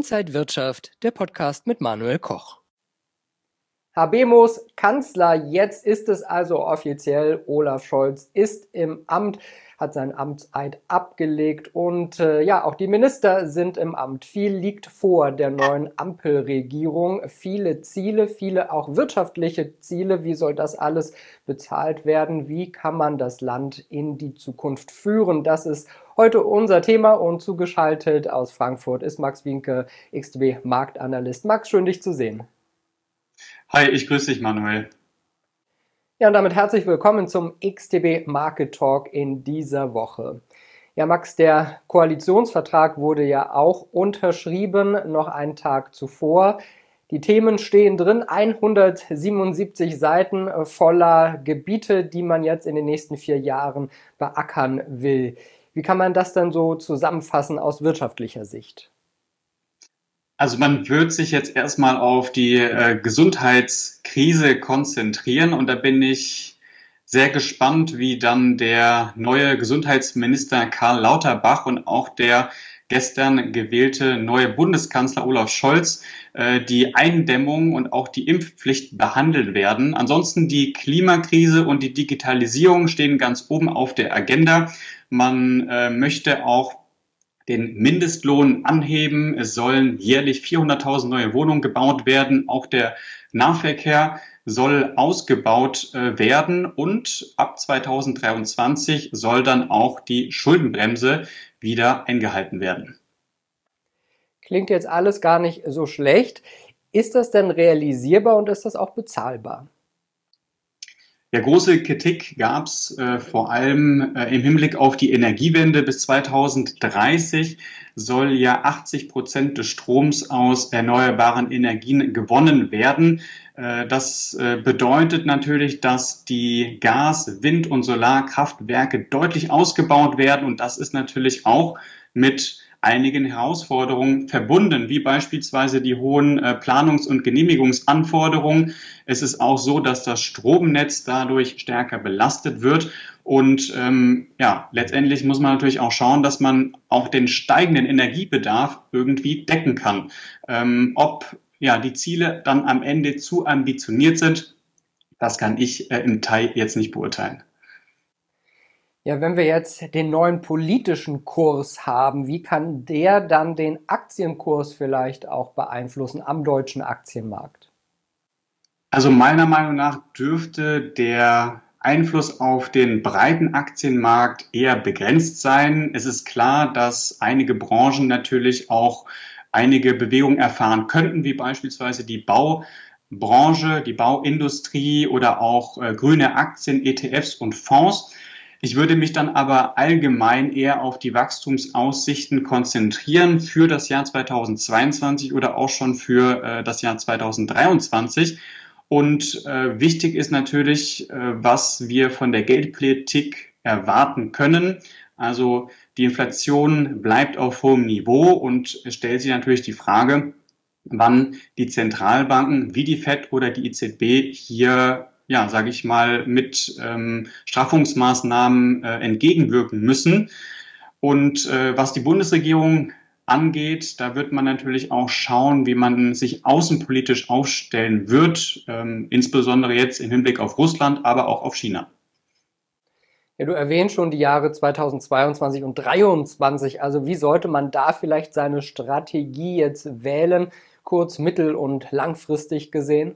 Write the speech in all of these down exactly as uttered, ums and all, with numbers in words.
Inside Wirtschaft, der Podcast mit Manuel Koch. Habemos Kanzler, jetzt ist es also offiziell. Olaf Scholz ist im Amt, hat seinen Amtseid abgelegt und äh, ja, auch die Minister sind im Amt. Viel liegt vor der neuen Ampelregierung. Viele Ziele, viele auch wirtschaftliche Ziele. Wie soll das alles bezahlt werden? Wie kann man das Land in die Zukunft führen? Das ist heute unser Thema und zugeschaltet aus Frankfurt ist Max Wienke, X T B Marktanalyst. Max, schön dich zu sehen. Hi, ich grüße dich, Manuel. Ja, und damit herzlich willkommen zum X T B Market Talk in dieser Woche. Ja, Max, der Koalitionsvertrag wurde ja auch unterschrieben, noch einen Tag zuvor. Die Themen stehen drin, hundertsiebenundsiebzig Seiten voller Gebiete, die man jetzt in den nächsten vier Jahren beackern will. Wie kann man das dann so zusammenfassen aus wirtschaftlicher Sicht? Also man wird sich jetzt erstmal auf die äh, Gesundheitskrise konzentrieren und da bin ich sehr gespannt, wie dann der neue Gesundheitsminister Karl Lauterbach und auch der gestern gewählte neue Bundeskanzler Olaf Scholz äh, die Eindämmung und auch die Impfpflicht behandelt werden. Ansonsten die Klimakrise und die Digitalisierung stehen ganz oben auf der Agenda. Man äh, möchte auch den Mindestlohn anheben. Es sollen jährlich vierhunderttausend neue Wohnungen gebaut werden. Auch der Nahverkehr soll ausgebaut äh, werden. Und ab zweitausenddreiundzwanzig soll dann auch die Schuldenbremse wieder eingehalten werden. Klingt jetzt alles gar nicht so schlecht. Ist das denn realisierbar und ist das auch bezahlbar? Ja, große Kritik gab es äh, vor allem äh, im Hinblick auf die Energiewende. Bis zweitausenddreißig soll ja achtzig Prozent des Stroms aus erneuerbaren Energien gewonnen werden. Äh, das äh, bedeutet natürlich, dass die Gas-, Wind- und Solarkraftwerke deutlich ausgebaut werden. Und das ist natürlich auch mit einigen Herausforderungen verbunden, wie beispielsweise die hohen äh, Planungs- und Genehmigungsanforderungen. Es ist auch so, dass das Stromnetz dadurch stärker belastet wird. Und ähm, ja, letztendlich muss man natürlich auch schauen, dass man auch den steigenden Energiebedarf irgendwie decken kann. Ähm, ob ja die Ziele dann am Ende zu ambitioniert sind, das kann ich äh, im Detail jetzt nicht beurteilen. Ja, wenn wir jetzt den neuen politischen Kurs haben, wie kann der dann den Aktienkurs vielleicht auch beeinflussen am deutschen Aktienmarkt? Also meiner Meinung nach dürfte der Einfluss auf den breiten Aktienmarkt eher begrenzt sein. Es ist klar, dass einige Branchen natürlich auch einige Bewegungen erfahren könnten, wie beispielsweise die Baubranche, die Bauindustrie oder auch äh, grüne Aktien, E T Fs und Fonds. Ich würde mich dann aber allgemein eher auf die Wachstumsaussichten konzentrieren für das Jahr zweitausendzweiundzwanzig oder auch schon für äh, das Jahr zweitausenddreiundzwanzig. Und äh, wichtig ist natürlich, äh, was wir von der Geldpolitik erwarten können. Also die Inflation bleibt auf hohem Niveau und es stellt sich natürlich die Frage, wann die Zentralbanken wie die Fed oder die E Z B hier ja, sage ich mal, mit ähm, Straffungsmaßnahmen äh, entgegenwirken müssen. Und äh, was die Bundesregierung angeht, da wird man natürlich auch schauen, wie man sich außenpolitisch aufstellen wird, ähm, insbesondere jetzt im Hinblick auf Russland, aber auch auf China. Ja, du erwähnst schon die Jahre zweitausendzweiundzwanzig und zweitausenddreiundzwanzig. Also wie sollte man da vielleicht seine Strategie jetzt wählen, kurz-, mittel- und langfristig gesehen?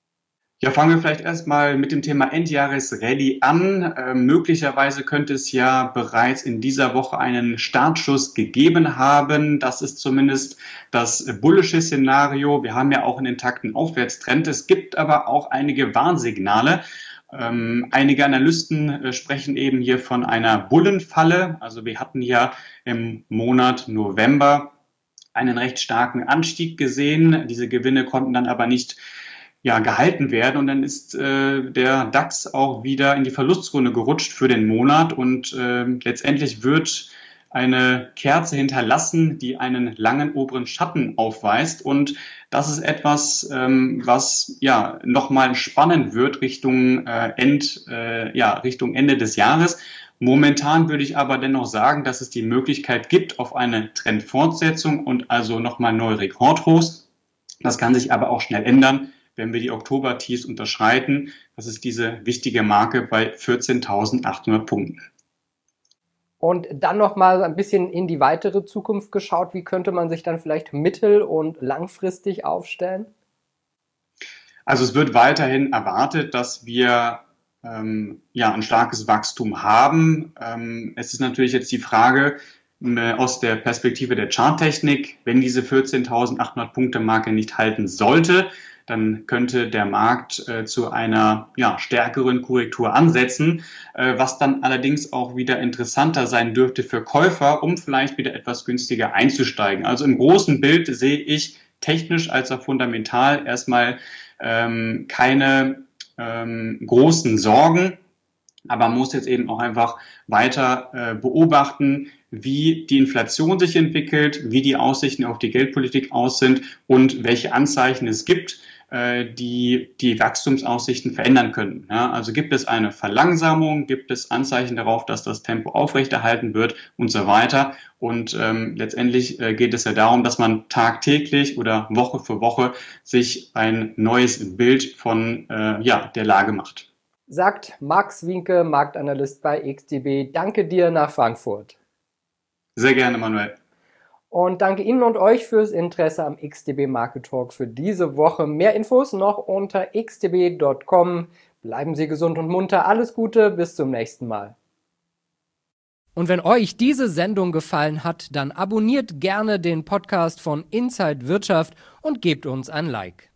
Ja, fangen wir vielleicht erstmal mit dem Thema Endjahresrallye an. Äh, möglicherweise könnte es ja bereits in dieser Woche einen Startschuss gegeben haben. Das ist zumindest das bullische Szenario. Wir haben ja auch einen intakten Aufwärtstrend. Es gibt aber auch einige Warnsignale. Ähm, einige Analysten äh, sprechen eben hier von einer Bullenfalle. Also wir hatten ja im Monat November einen recht starken Anstieg gesehen. Diese Gewinne konnten dann aber nicht ja, gehalten werden und dann ist äh, der DAX auch wieder in die Verlustzone gerutscht für den Monat und äh, letztendlich wird eine Kerze hinterlassen, die einen langen oberen Schatten aufweist und das ist etwas, ähm, was ja nochmal spannend wird Richtung äh, End, äh, ja Richtung Ende des Jahres Momentan würde ich aber dennoch sagen, dass es die Möglichkeit gibt auf eine Trendfortsetzung und also nochmal neue Rekordhochs. Das kann sich aber auch schnell ändern, wenn wir die Oktober-Tiefs unterschreiten. Das ist diese wichtige Marke bei vierzehntausendachthundert Punkten. Und dann nochmal ein bisschen in die weitere Zukunft geschaut. Wie könnte man sich dann vielleicht mittel- und langfristig aufstellen? Also es wird weiterhin erwartet, dass wir ähm, ja ein starkes Wachstum haben. Ähm, es ist natürlich jetzt die Frage äh, aus der Perspektive der Charttechnik, wenn diese vierzehntausendachthundert Punkte Marke nicht halten sollte, dann könnte der Markt äh, zu einer ja, stärkeren Korrektur ansetzen, äh, was dann allerdings auch wieder interessanter sein dürfte für Käufer, um vielleicht wieder etwas günstiger einzusteigen. Also im großen Bild sehe ich technisch als auch fundamental erstmal ähm, keine ähm, großen Sorgen, aber man muss jetzt eben auch einfach weiter äh, beobachten, wie die Inflation sich entwickelt, wie die Aussichten auf die Geldpolitik aus sind und welche Anzeichen es gibt, die die Wachstumsaussichten verändern könnten. Ja, also gibt es eine Verlangsamung, gibt es Anzeichen darauf, dass das Tempo aufrechterhalten wird und so weiter. Und ähm, letztendlich äh, geht es ja darum, dass man tagtäglich oder Woche für Woche sich ein neues Bild von äh, ja, der Lage macht. Sagt Max Wienke, Marktanalyst bei X T B. Danke dir nach Frankfurt. Sehr gerne, Manuel. Und danke Ihnen und euch fürs Interesse am X T B Market Talk für diese Woche. Mehr Infos noch unter x t b punkt com. Bleiben Sie gesund und munter. Alles Gute, bis zum nächsten Mal. Und wenn euch diese Sendung gefallen hat, dann abonniert gerne den Podcast von Inside Wirtschaft und gebt uns ein Like.